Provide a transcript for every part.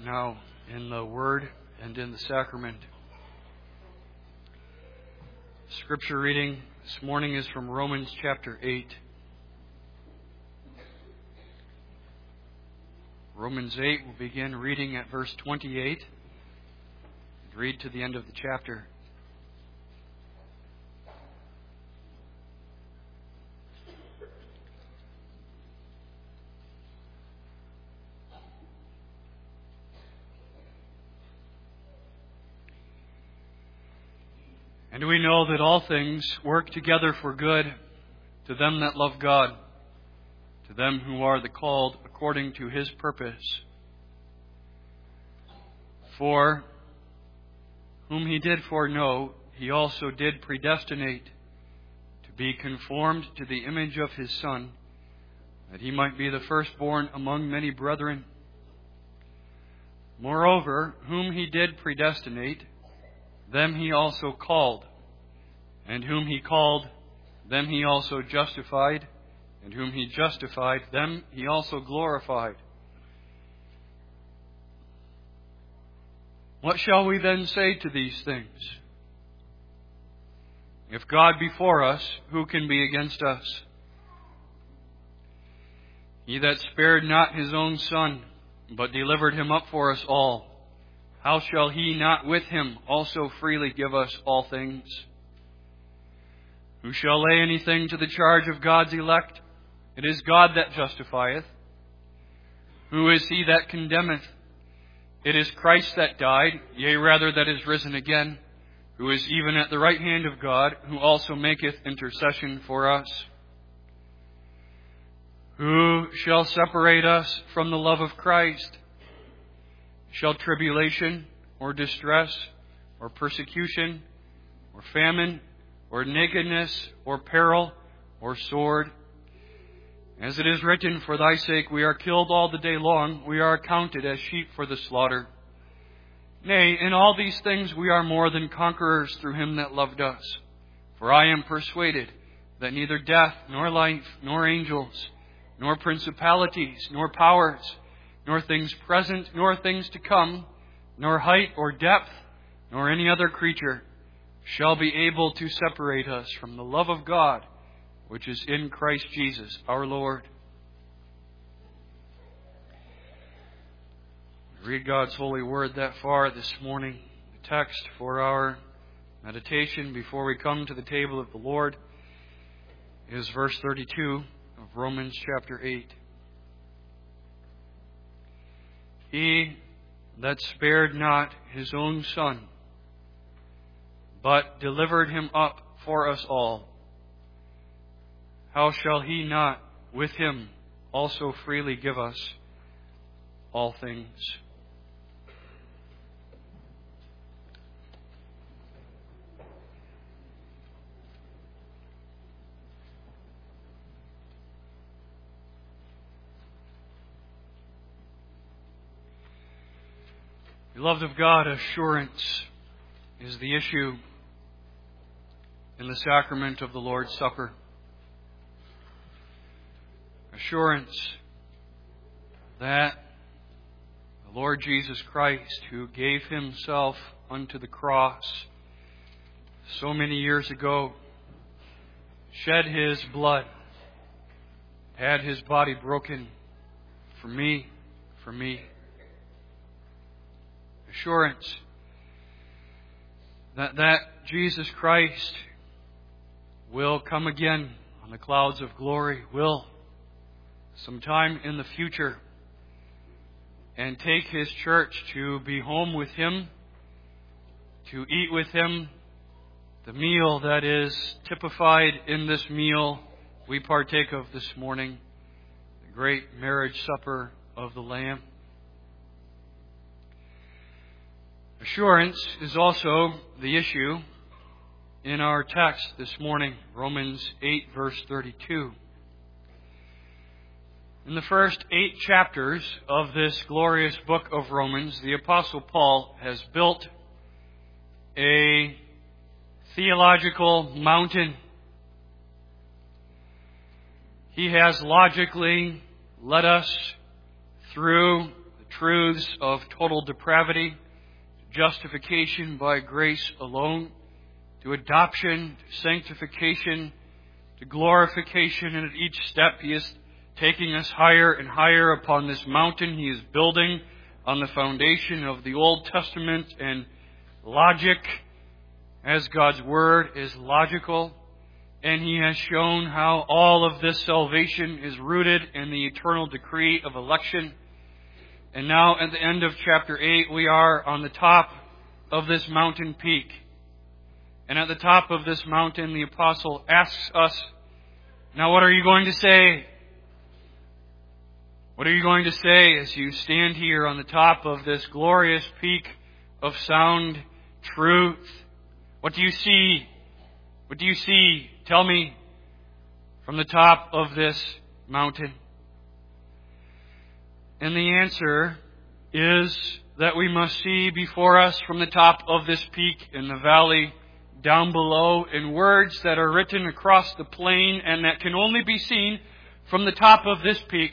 now in the Word and in the Sacrament. Scripture reading this morning is from Romans chapter 8. Romans 8, we'll begin reading at verse 28 and read to the end of the chapter. And we know that all things work together for good to them that love God, to them who are the called according to His purpose. For whom He did foreknow, He also did predestinate to be conformed to the image of His Son, that He might be the firstborn among many brethren. Moreover, whom He did predestinate, them He also called. And whom He called, them He also justified. And whom He justified, them He also glorified. What shall we then say to these things? If God be for us, who can be against us? He that spared not His own Son, but delivered Him up for us all, how shall He not with Him also freely give us all things? Who shall lay anything to the charge of God's elect? It is God that justifieth. Who is he that condemneth? It is Christ that died, yea, rather that is risen again, who is even at the right hand of God, who also maketh intercession for us. Who shall separate us from the love of Christ? Shall tribulation, or distress, or persecution, or famine, or nakedness, or peril, or sword? As it is written, for thy sake we are killed all the day long, we are accounted as sheep for the slaughter. Nay, in all these things we are more than conquerors through Him that loved us. For I am persuaded that neither death, nor life, nor angels, nor principalities, nor powers, nor things present, nor things to come, nor height or depth, nor any other creature shall be able to separate us from the love of God, which is in Christ Jesus our Lord. Read God's holy word that far this morning. The text for our meditation before we come to the table of the Lord is verse 32 of Romans chapter 8. He that spared not His own Son, but delivered Him up for us all, how shall He not with Him also freely give us all things? Beloved of God, assurance is the issue in the sacrament of the Lord's Supper. Assurance that the Lord Jesus Christ, who gave Himself unto the cross so many years ago, shed His blood, had His body broken for me, Assurance that Jesus Christ will come again on the clouds of glory, will sometime in the future, and take His church to be home with Him, to eat with Him the meal that is typified in this meal we partake of this morning, the great marriage supper of the Lamb. Assurance is also the issue in our text this morning, Romans 8, verse 32. In the first 8 chapters of this glorious book of Romans, the Apostle Paul has built a theological mountain. He has logically led us through the truths of total depravity, justification by grace alone, to adoption, to sanctification, to glorification, and at each step He is taking us higher and higher upon this mountain He is building on the foundation of the Old Testament and logic, as God's Word is logical. And He has shown how all of this salvation is rooted in the eternal decree of election. And now at the end of chapter 8, we are on the top of this mountain peak. And at the top of this mountain, the apostle asks us, now what are you going to say? What are you going to say as you stand here on the top of this glorious peak of sound truth? What do you see? What do you see? Tell me from the top of this mountain. And the answer is that we must see before us from the top of this peak in the valley down below in words that are written across the plain and that can only be seen from the top of this peak.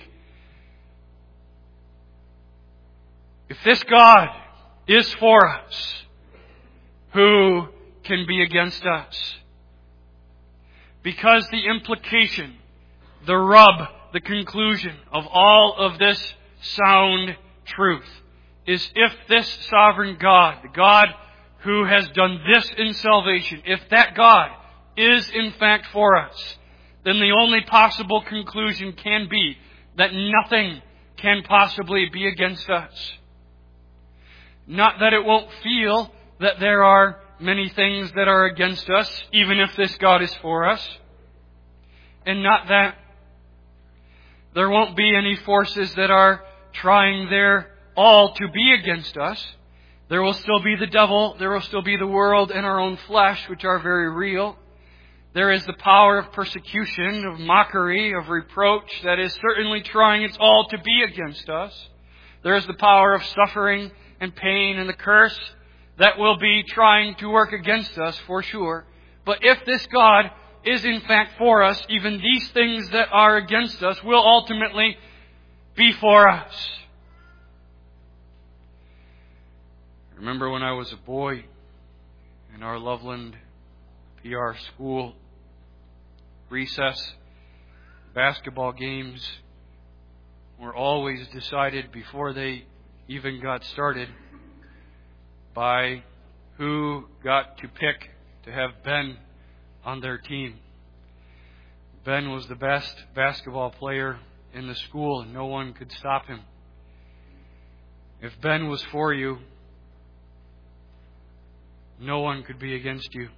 If this God is for us, who can be against us? Because the implication, the rub, the conclusion of all of this sound truth is if this sovereign God, the God who has done this in salvation, if that God is in fact for us, then the only possible conclusion can be that nothing can possibly be against us. Not that it won't feel that there are many things that are against us, even if this God is for us. And not that there won't be any forces that are trying their all to be against us. There will still be the devil, there will still be the world and our own flesh, which are very real. There is the power of persecution, of mockery, of reproach that is certainly trying its all to be against us. There is the power of suffering and pain and the curse that will be trying to work against us for sure. But if this God is in fact for us, even these things that are against us will ultimately be for us. I remember when I was a boy in our Loveland PR school, recess basketball games were always decided before they even got started by who got to pick to have Ben on their team. Ben was the best basketball player in the school and no one could stop him. If Ben was for you, no one could be against you.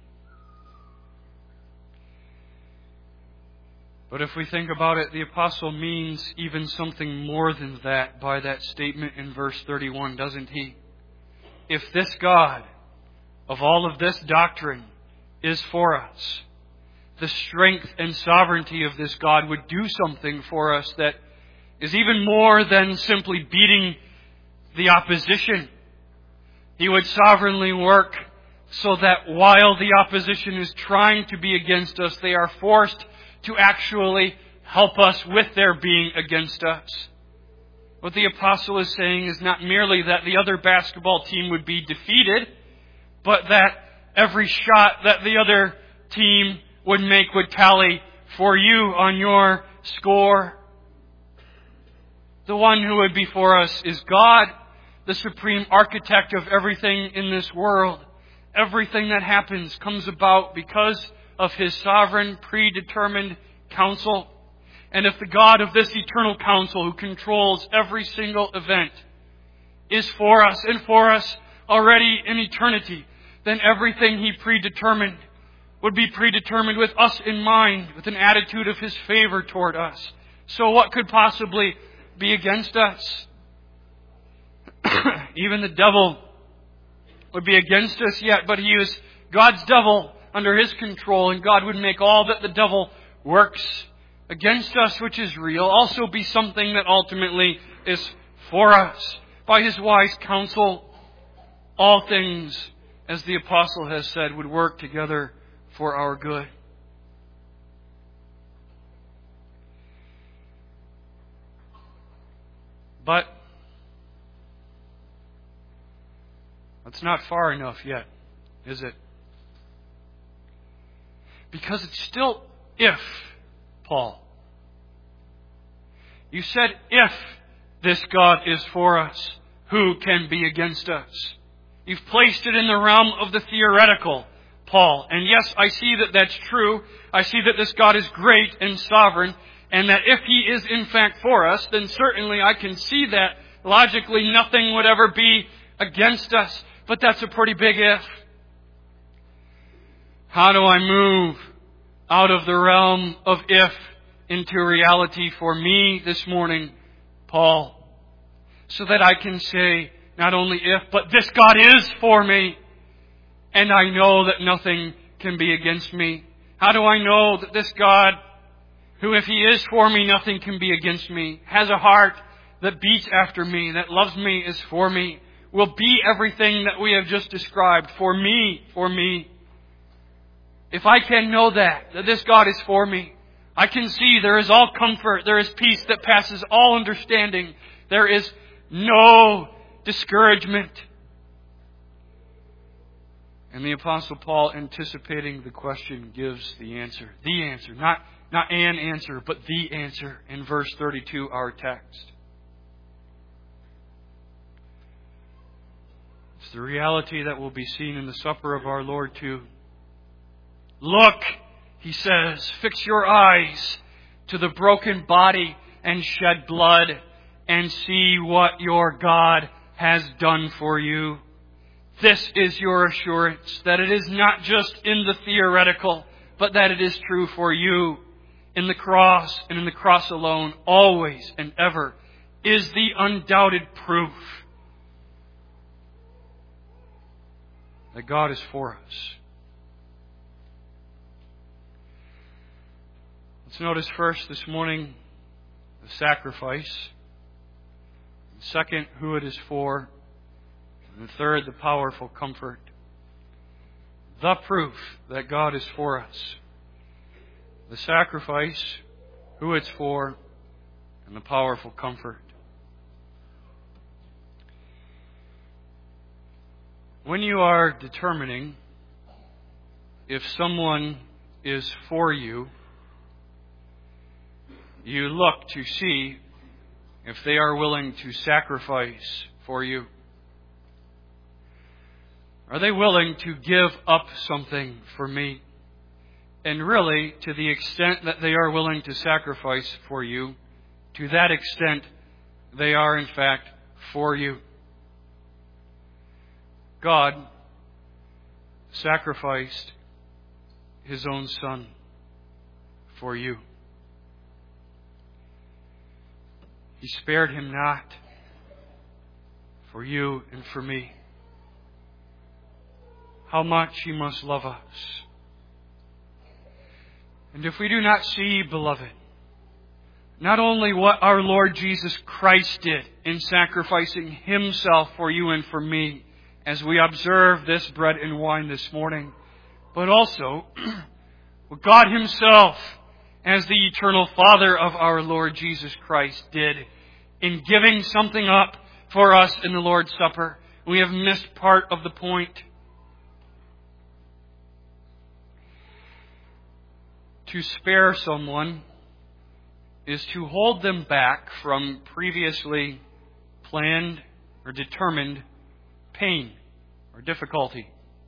But if we think about it, the apostle means even something more than that by that statement in verse 31, doesn't he? If this God of all of this doctrine is for us, the strength and sovereignty of this God would do something for us that is even more than simply beating the opposition. He would sovereignly work so that while the opposition is trying to be against us, they are forced to actually help us with their being against us. What the apostle is saying is not merely that the other basketball team would be defeated, but that every shot that the other team would make would tally for you on your score. The one who would be for us is God, the supreme architect of everything in this world. Everything that happens comes about because of His sovereign, predetermined counsel. And if the God of this eternal counsel, who controls every single event, is for us and for us already in eternity, then everything He predetermined would be predetermined with us in mind, with an attitude of His favor toward us. So what could possibly be against us? Even the devil would be against us yet, but he is God's devil under His control, and God would make all that the devil works against us, which is real, also be something that ultimately is for us. By His wise counsel, all things, as the apostle has said, would work together for our good. But That's not far enough yet, is it? Because it's still if, Paul. You said, if this God is for us, who can be against us? You've placed it in the realm of the theoretical, Paul. And yes, I see that that's true. I see that this God is great and sovereign, and that if He is in fact for us, then certainly I can see that logically nothing would ever be against us. But that's a pretty big if. How do I move out of the realm of if into reality for me this morning, Paul? So that I can say, not only if, but this God is for me. And I know that nothing can be against me. How do I know that this God, who if He is for me, nothing can be against me, has a heart that beats after me, that loves me, is for me, will be everything that we have just described for me, for me. If I can know that this God is for me, I can see there is all comfort, there is peace that passes all understanding. There is no discouragement. And the Apostle Paul, anticipating the question, gives the answer. The answer. Not an answer, but the answer in verse 32, our text. It's the reality that will be seen in the supper of our Lord too. Look, he says, fix your eyes to the broken body and shed blood and see what your God has done for you. This is your assurance that it is not just in the theoretical, but that it is true for you. In the cross and in the cross alone, always and ever, is the undoubted proof that God is for us. Let's notice first this morning the sacrifice. Second, who it is for. And third, the powerful comfort. The proof that God is for us. The sacrifice, who it's for, and the powerful comfort. When you are determining if someone is for you, you look to see if they are willing to sacrifice for you. Are they willing to give up something for me? And really, to the extent that they are willing to sacrifice for you, to that extent, they are in fact for you. God sacrificed His own Son for you. He spared Him not for you and for me. How much He must love us. And if we do not see, beloved, not only what our Lord Jesus Christ did in sacrificing Himself for you and for me as we observe this bread and wine this morning, but also what God Himself, as the eternal Father of our Lord Jesus Christ, did in giving something up for us in the Lord's Supper, we have missed part of the point. To spare someone is to hold them back from previously planned or determined pain or difficulty.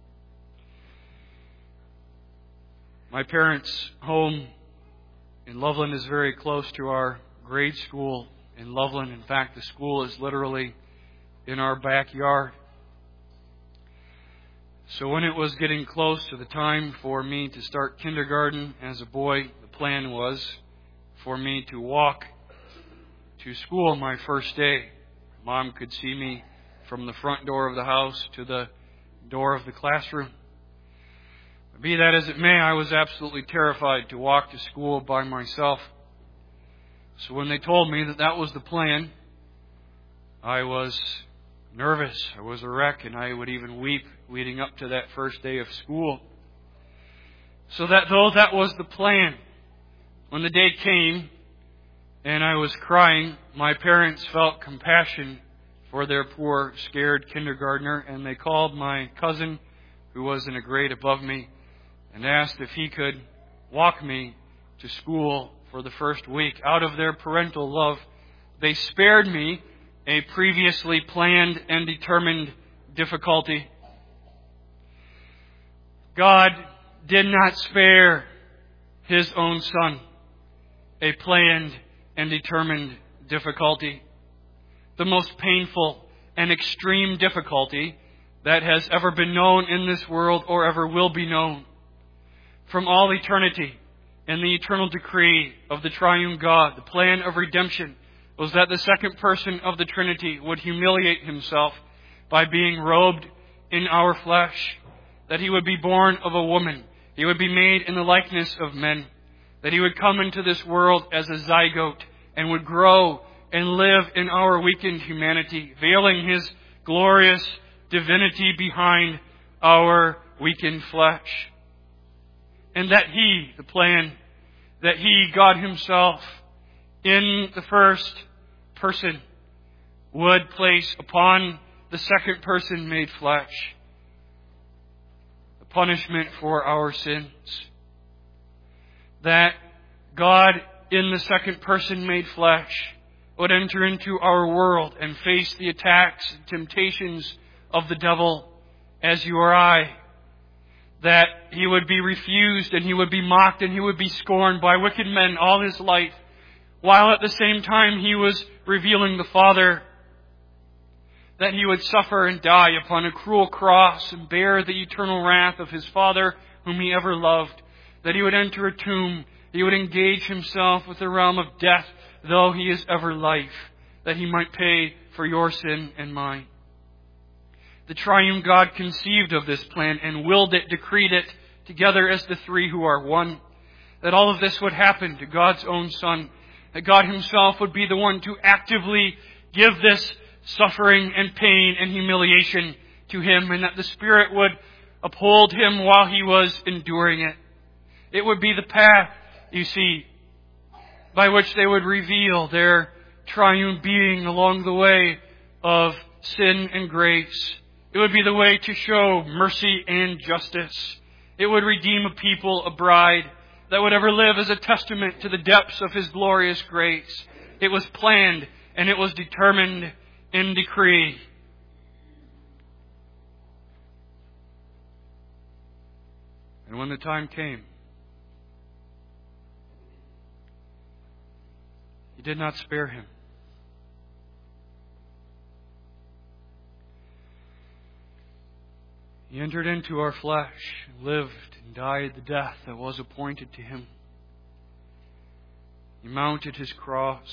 My parents' home in Loveland is very close to our grade school in Loveland. In fact, the school is literally in our backyard. So when it was getting close to the time for me to start kindergarten as a boy, the plan was for me to walk to school my first day. Mom could see me from the front door of the house to the door of the classroom. Be that as it may, I was absolutely terrified to walk to school by myself. So when they told me that that was the plan, I was nervous. I was a wreck, and I would even weep leading up to that first day of school. So that though that was the plan, when the day came and I was crying, my parents felt compassion for their poor, scared kindergartner, and they called my cousin, who was in a grade above me, and asked if he could walk me to school for the first week. Out of their parental love, they spared me a previously planned and determined difficulty. God did not spare His own Son a planned and determined difficulty. The most painful and extreme difficulty that has ever been known in this world or ever will be known. From all eternity, in the eternal decree of the triune God, the plan of redemption was that the second person of the Trinity would humiliate Himself by being robed in our flesh, that He would be born of a woman, He would be made in the likeness of men, that He would come into this world as a zygote and would grow and live in our weakened humanity, veiling His glorious divinity behind our weakened flesh. And that He, the plan, that He, God Himself, in the first person, would place upon the second person made flesh the punishment for our sins. That God, in the second person made flesh, would enter into our world and face the attacks and temptations of the devil as you or I. That He would be refused and He would be mocked and He would be scorned by wicked men all His life, while at the same time He was revealing the Father. That He would suffer and die upon a cruel cross and bear the eternal wrath of His Father whom He ever loved. That He would enter a tomb. He would engage Himself with the realm of death, though He is ever life, that He might pay for your sin and mine. The triune God conceived of this plan and willed it, decreed it, together as the three who are one. That all of this would happen to God's own Son. That God Himself would be the one to actively give this suffering and pain and humiliation to Him, and that the Spirit would uphold Him while He was enduring it. It would be the path, you see, by which they would reveal their triune being along the way of sin and grace. It would be the way to show mercy and justice. It would redeem a people, a bride, that would ever live as a testament to the depths of His glorious grace. It was planned and it was determined in decree. And when the time came, He did not spare Him. He entered into our flesh, lived and died the death that was appointed to Him. He mounted His cross,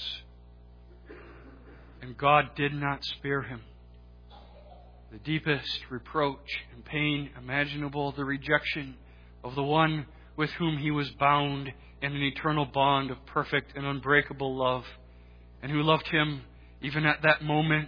and God did not spare Him. The deepest reproach and pain imaginable, the rejection of the one with whom He was bound in an eternal bond of perfect and unbreakable love, and who loved Him even at that moment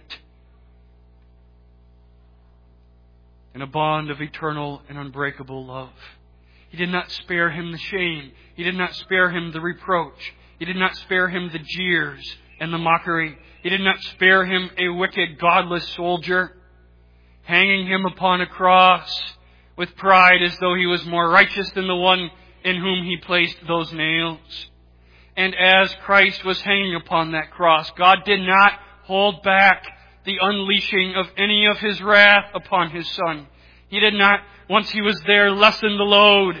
in a bond of eternal and unbreakable love. He did not spare Him the shame. He did not spare Him the reproach. He did not spare Him the jeers and the mockery. He did not spare Him a wicked, godless soldier, hanging Him upon a cross with pride as though He was more righteous than the one in whom He placed those nails. And as Christ was hanging upon that cross, God did not hold back the unleashing of any of His wrath upon His Son. He did not, once He was there, lessen the load.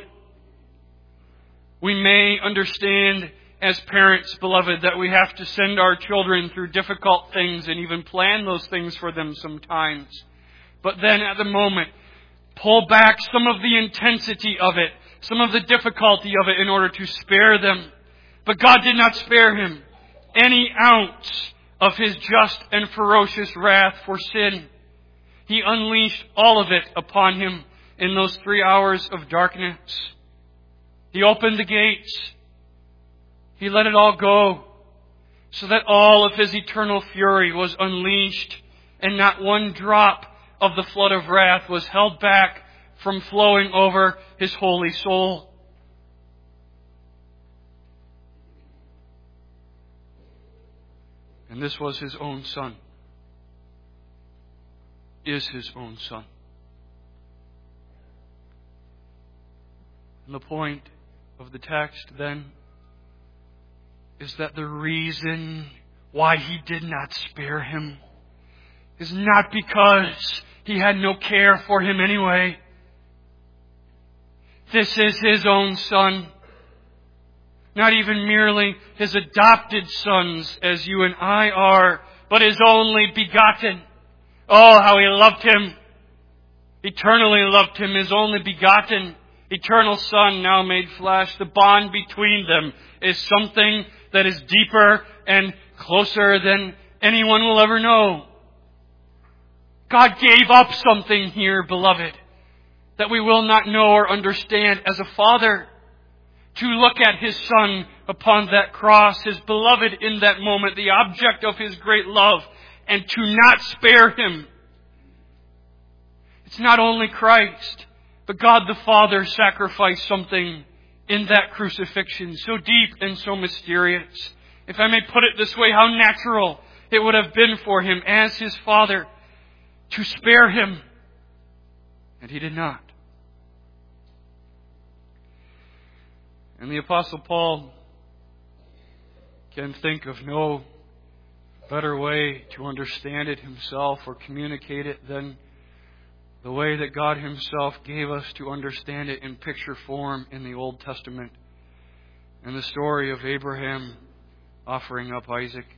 We may understand as parents, beloved, that we have to send our children through difficult things and even plan those things for them sometimes. But then at the moment, pull back some of the intensity of it, some of the difficulty of it in order to spare them. But God did not spare Him any ounce of His just and ferocious wrath for sin. He unleashed all of it upon Him in those 3 hours of darkness. He opened the gates. He let it all go so that all of His eternal fury was unleashed, and not one drop of the flood of wrath was held back from flowing over His holy soul. And this was His own Son. is His own Son. And the point of the text then is that the reason why He did not spare Him is not because He had no care for him anyway. This is His own Son. Not even merely His adopted sons as you and I are, but His only begotten. Oh, how He loved Him. Eternally loved Him, His only begotten, eternal Son now made flesh. The bond between them is something that is deeper and closer than anyone will ever know. God gave up something here, beloved, that we will not know or understand as a father. To look at His Son upon that cross, His beloved in that moment, the object of His great love, and to not spare Him. It's not only Christ, but God the Father sacrificed something in that crucifixion, so deep and so mysterious. If I may put it this way, how natural it would have been for Him as His Father to spare Him. And He did not. And the Apostle Paul can think of no better way to understand it himself or communicate it than the way that God Himself gave us to understand it in picture form in the Old Testament, in the story of Abraham offering up Isaac.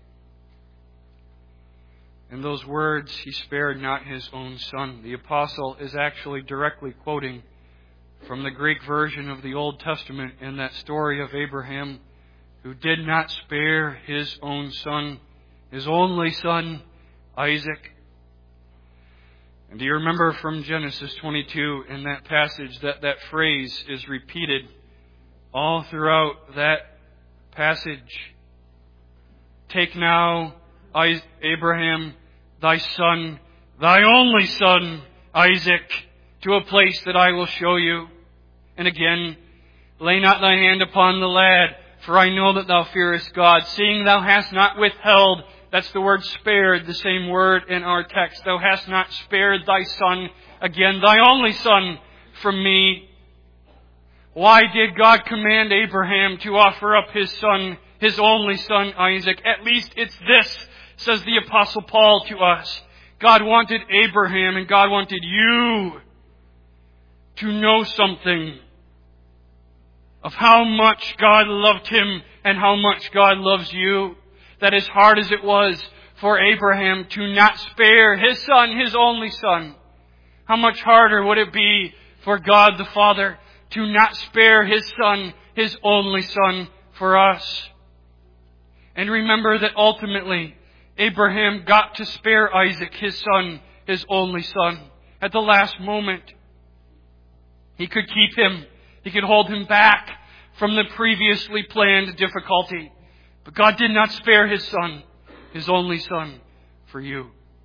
In those words, He spared not His own Son. The Apostle is actually directly quoting from the Greek version of the Old Testament in that story of Abraham, who did not spare his own son, His only son, Isaac. And do you remember from Genesis 22 in that passage that phrase is repeated all throughout that passage? Take now, Abraham, thy son, thy only son, Isaac, to a place that I will show you. And again, lay not thy hand upon the lad, for I know that thou fearest God, seeing thou hast not withheld, that's the word spared, the same word in our text, thou hast not spared thy son, again, thy only son, from me. Why did God command Abraham to offer up his son, his only son, Isaac? At least it's this, says the Apostle Paul to us. God wanted Abraham and God wanted you to know something of how much God loved him and how much God loves you. That as hard as it was for Abraham to not spare his son, his only son, how much harder would it be for God the Father to not spare His Son, His only Son, for us? And remember that ultimately Abraham got to spare Isaac, his son, his only son, at the last moment. He could keep him. He could hold him back from the previously planned difficulty. But God did not spare His Son, His only Son, for you.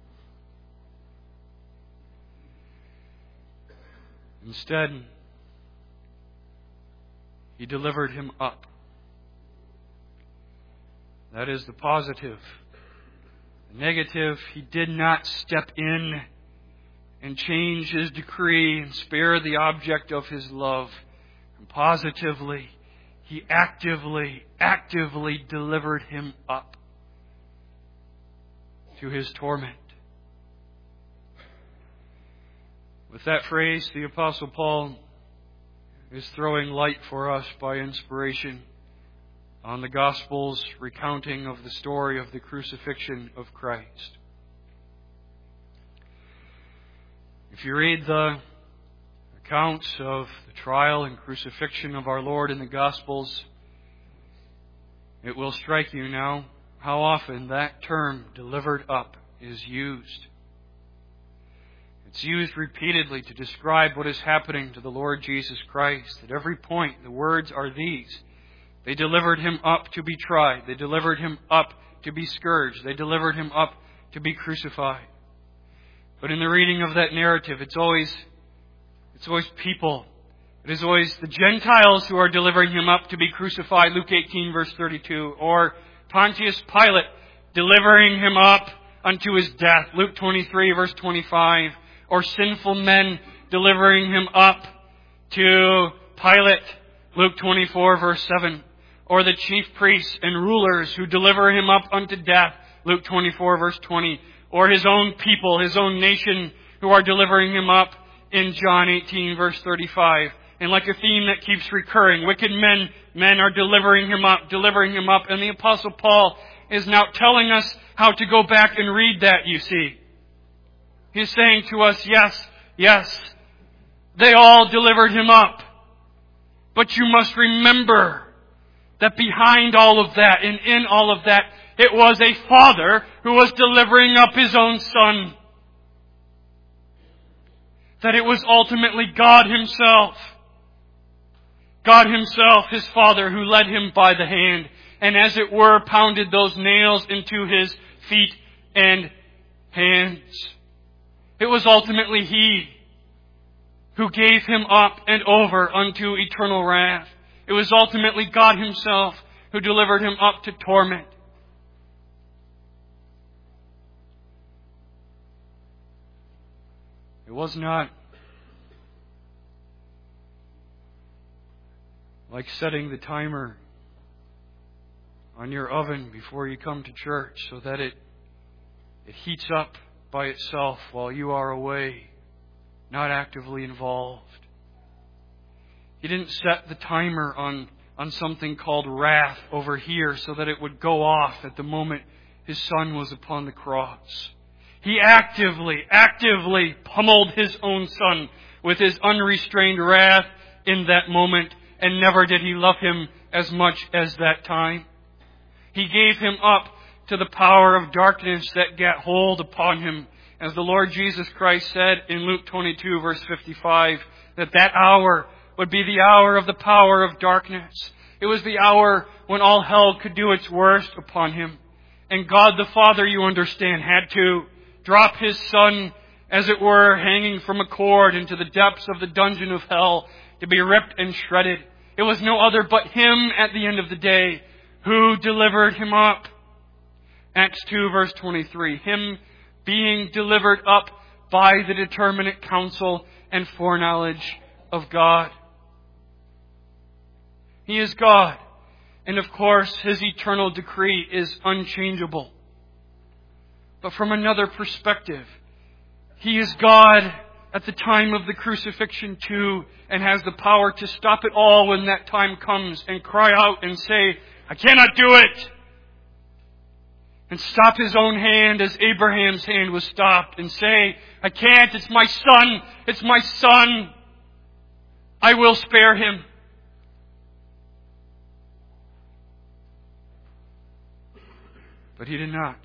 Instead, He delivered him up. That is the positive. The negative, He did not step in and change His decree and spare the object of His love. And positively, He actively delivered him up to his torment. With that phrase, the Apostle Paul is throwing light for us by inspiration on the Gospel's recounting of the story of the crucifixion of Christ. If you read the accounts of the trial and crucifixion of our Lord in the Gospels, it will strike you now how often that term, delivered up, is used. It's used repeatedly to describe what is happening to the Lord Jesus Christ. At every point, the words are these. They delivered Him up to be tried. They delivered Him up to be scourged. They delivered Him up to be crucified. But in the reading of that narrative, it's always people. It is always the Gentiles who are delivering Him up to be crucified, Luke 18, verse 32. Or Pontius Pilate delivering Him up unto his death, Luke 23 verse 25, or sinful men delivering him up to Pilate, Luke 24 verse 7, or the chief priests and rulers who deliver him up unto death, Luke 24 verse 20, or his own people, his own nation who are delivering him up in John 18 verse 35. And like a theme that keeps recurring, wicked men are delivering him up. And the Apostle Paul is now telling us how to go back and read that, you see. He's saying to us, yes, they all delivered him up. But you must remember that behind all of that and in all of that, it was a father who was delivering up his own son. That it was ultimately God Himself. God Himself, His Father, who led Him by the hand, and as it were, pounded those nails into His feet and hands. It was ultimately He who gave Him up and over unto eternal wrath. It was ultimately God Himself who delivered Him up to torment. It was not like setting the timer on your oven before you come to church so that it heats up by itself while you are away, not actively involved. He didn't set the timer on something called wrath over here so that it would go off at the moment His Son was upon the cross. He actively pummeled His own Son with His unrestrained wrath in that moment, and never did He love Him as much as that time. He gave Him up to the power of darkness that got hold upon Him. As the Lord Jesus Christ said in Luke 22 verse 55, that hour would be the hour of the power of darkness. It was the hour when all hell could do its worst upon Him. And God the Father, you understand, had to drop His Son, as it were, hanging from a cord into the depths of the dungeon of hell to be ripped and shredded. It was no other but Him at the end of the day who delivered Him up. Acts 2 verse 23. Him being delivered up by the determinate counsel and foreknowledge of God. He is God. And of course, His eternal decree is unchangeable. But from another perspective, He is God at the time of the crucifixion too, and has the power to stop it all when that time comes and cry out and say, I cannot do it. And stop His own hand as Abraham's hand was stopped and say, I can't, it's my son. I will spare him. But He did not.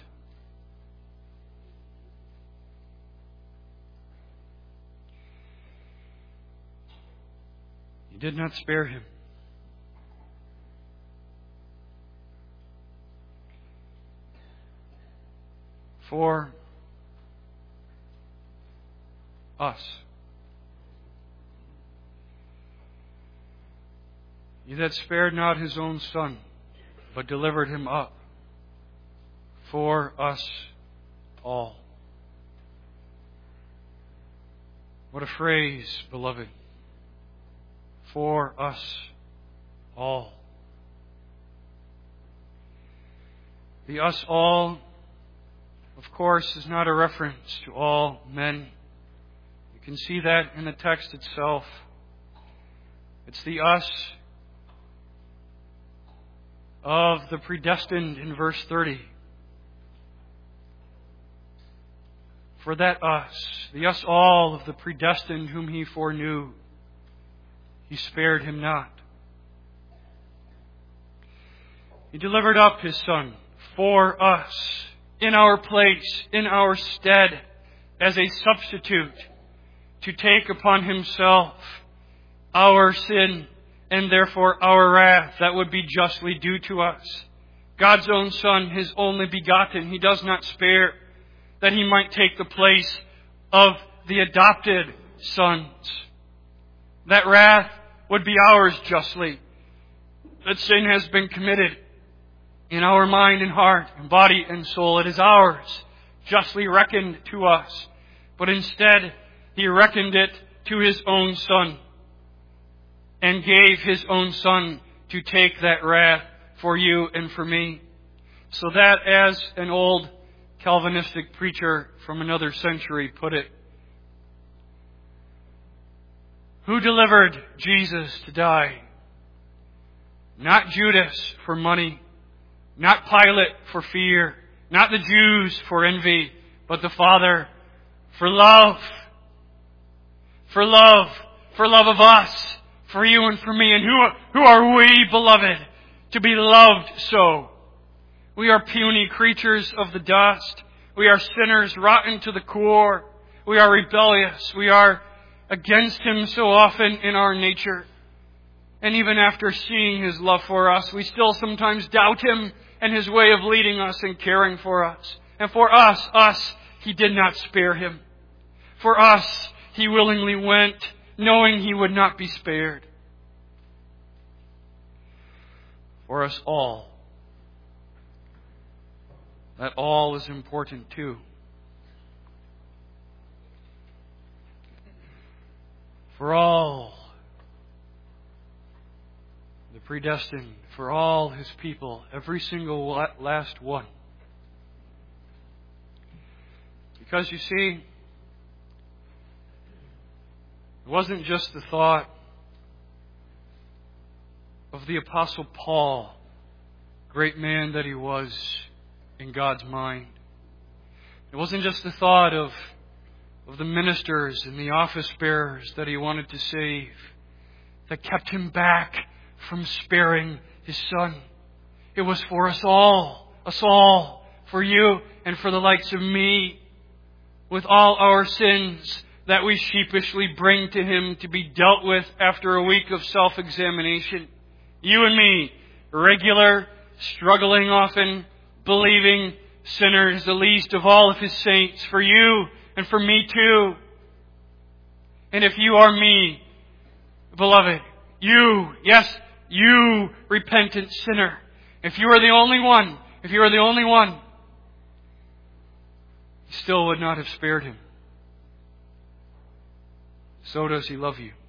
He did not spare him. For us. He that spared not His own Son, but delivered Him up for us all. What a phrase, beloved. For us all. The us all, of course, is not a reference to all men. You can see that in the text itself. It's the us of the predestined in verse 30. For that us, the us all of the predestined whom He foreknew, He spared Him not. He delivered up His Son for us, in our place, in our stead, as a substitute, to take upon Himself our sin and therefore our wrath that would be justly due to us. God's own Son, His only begotten, He does not spare, that He might take the place of the adopted sons. That wrath would be ours justly. That sin has been committed in our mind and heart and body and soul. It is ours justly reckoned to us. But instead, He reckoned it to His own Son and gave His own Son to take that wrath for you and for me. So that, as an old Calvinistic preacher from another century put it, who delivered Jesus to die? Not Judas for money, not Pilate for fear, not the Jews for envy, but the Father for love. For love. For love of us. For you and for me. And who are we, beloved, to be loved so? We are puny creatures of the dust. We are sinners rotten to the core. We are rebellious. We are against Him so often in our nature. And even after seeing His love for us, we still sometimes doubt Him and His way of leading us and caring for us. And for us, He did not spare Him. For us, He willingly went, knowing He would not be spared. For us all. That all is important too. For all, the predestined, for all His people, every single last one. Because you see, it wasn't just the thought of the Apostle Paul, great man that he was in God's mind. It wasn't just the thought of the ministers and the office bearers that he wanted to save that kept him back from sparing His Son. It was for us all, for you and for the likes of me, with all our sins that we sheepishly bring to Him to be dealt with after a week of self-examination. You and me, regular, struggling often, believing sinners, the least of all of His saints, for you and for me too. And if you are me, beloved, you, yes, you repentant sinner, if you are the only one, He still would not have spared him. So does He love you.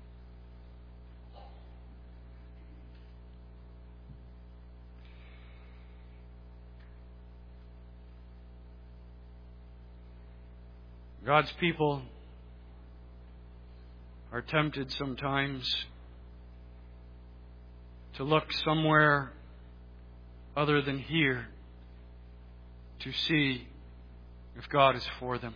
God's people are tempted sometimes to look somewhere other than here to see if God is for them.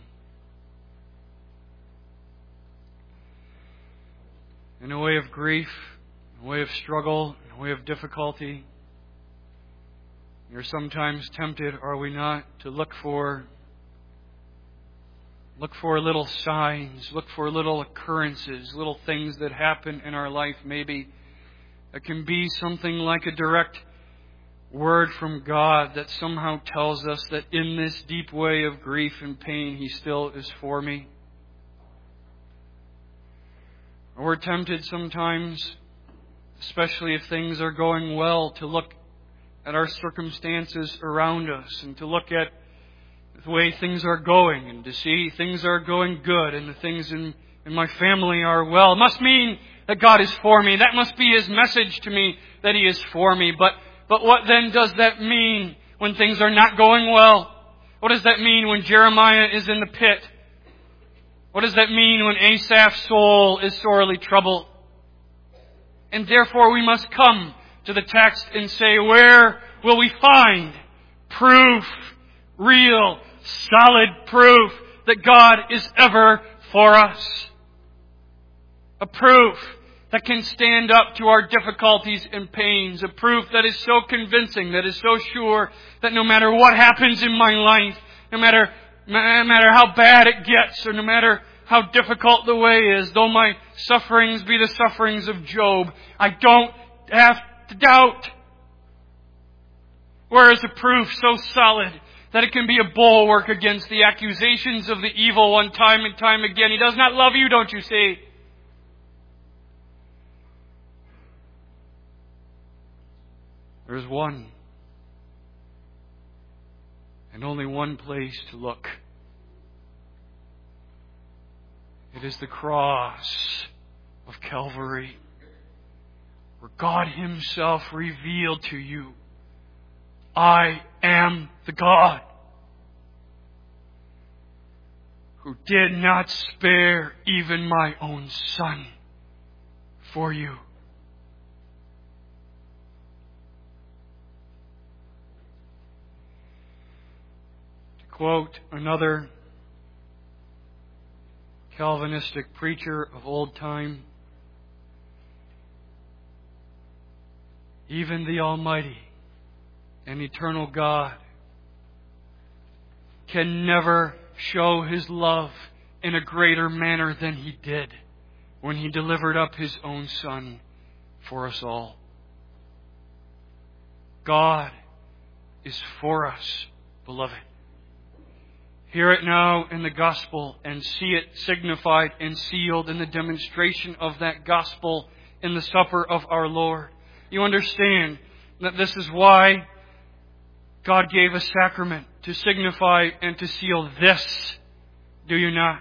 In a way of grief, in a way of struggle, in a way of difficulty, we are sometimes tempted, are we not, to look for little signs, look for little occurrences, little things that happen in our life maybe that can be something like a direct word from God that somehow tells us that in this deep way of grief and pain, He still is for me. Or we're tempted sometimes, especially if things are going well, to look at our circumstances around us and to look at the way things are going and to see things are going good and the things in my family are well. It must mean that God is for me. That must be His message to me, that He is for me. But what then does that mean when things are not going well? What does that mean when Jeremiah is in the pit? What does that mean when Asaph's soul is sorely troubled? And therefore we must come to the text and say, where will we find proof, real, solid proof that God is ever for us? A proof that can stand up to our difficulties and pains. A proof that is so convincing, that is so sure, that no matter what happens in my life, no matter how bad it gets, or no matter how difficult the way is, though my sufferings be the sufferings of Job, I don't have to doubt. Where is a proof so solid that it can be a bulwark against the accusations of the evil one time and time again? He does not love you, don't you see? There is one. and only one place to look. It is the cross of Calvary, where God Himself revealed to you, I am the God who did not spare even my own Son for you. To quote another Calvinistic preacher of old time, even the Almighty and eternal God can never show His love in a greater manner than He did when He delivered up His own Son for us all. God is for us, beloved. Hear it now in the gospel and see it signified and sealed in the demonstration of that gospel in the supper of our Lord. You understand that this is why God gave a sacrament to signify and to seal this, do you not?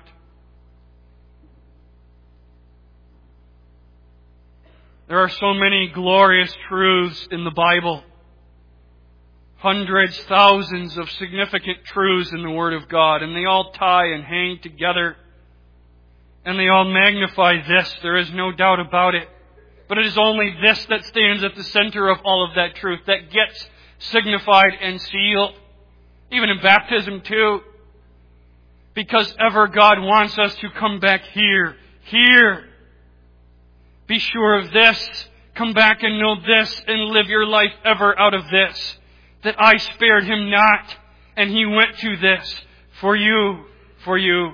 There are so many glorious truths in the Bible. Hundreds, thousands of significant truths in the Word of God, and they all tie and hang together. And they all magnify this, there is no doubt about it. But it is only this that stands at the center of all of that truth, that gets signified and sealed. Even in baptism too. Because ever God wants us to come back here. Here. Be sure of this. Come back and know this and live your life ever out of this. That I spared Him not, and He went to this for you, for you.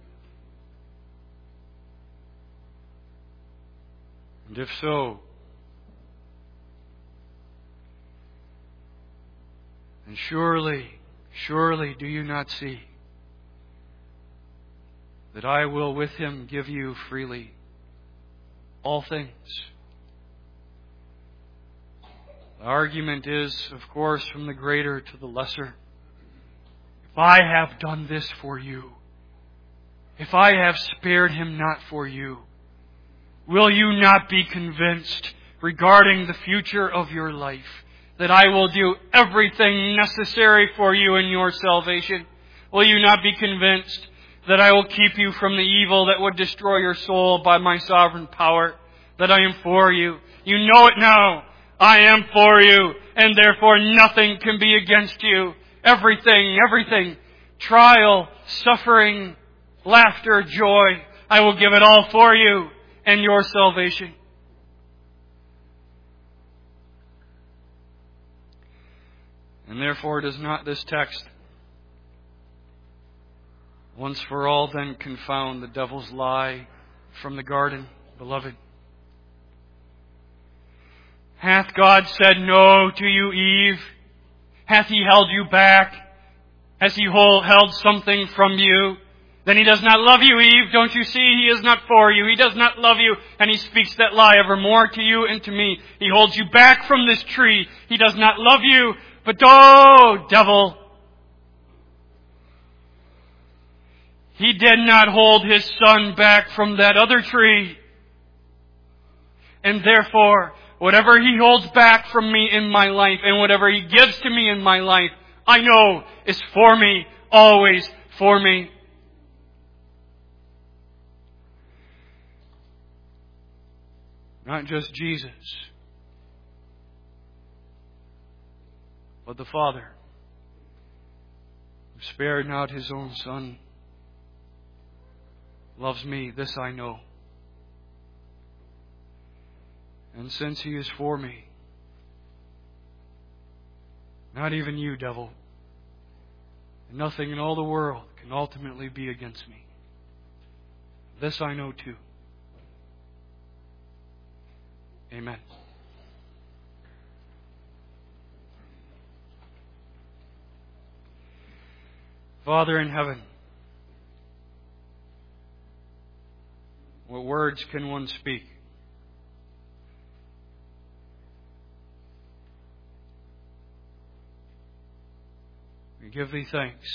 And if so, then surely do you not see that I will with Him give you freely all things? The argument is, of course, from the greater to the lesser. If I have done this for you, if I have spared Him not for you, will you not be convinced regarding the future of your life that I will do everything necessary for you in your salvation? Will you not be convinced that I will keep you from the evil that would destroy your soul by my sovereign power? That I am for you. You know it now. I am for you, and therefore nothing can be against you. Everything. Trial, suffering, laughter, joy. I will give it all for you and your salvation. And therefore does not this text once for all then confound the devil's lie from the garden, beloved? Hath God said no to you, Eve? Hath He held you back? Has He held something from you? Then He does not love you, Eve. Don't you see? He is not for you. He does not love you. And He speaks that lie evermore to you and to me. He holds you back from this tree. He does not love you. But oh, devil, He did not hold His Son back from that other tree. And therefore, whatever He holds back from me in my life and whatever He gives to me in my life, I know is for me, always for me. Not just Jesus, but the Father, who spared not His own Son, loves me, this I know. And since He is for me, not even you, devil, and nothing in all the world can ultimately be against me. This I know too. Amen. Father in heaven, what words can one speak? We give Thee thanks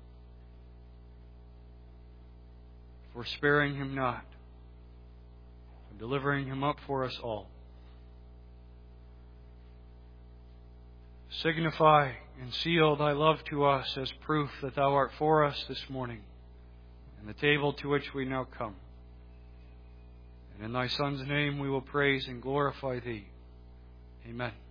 for sparing Him not, for delivering Him up for us all. Signify and seal Thy love to us as proof that Thou art for us this morning, and the table to which we now come. And in Thy Son's name we will praise and glorify Thee. Amen.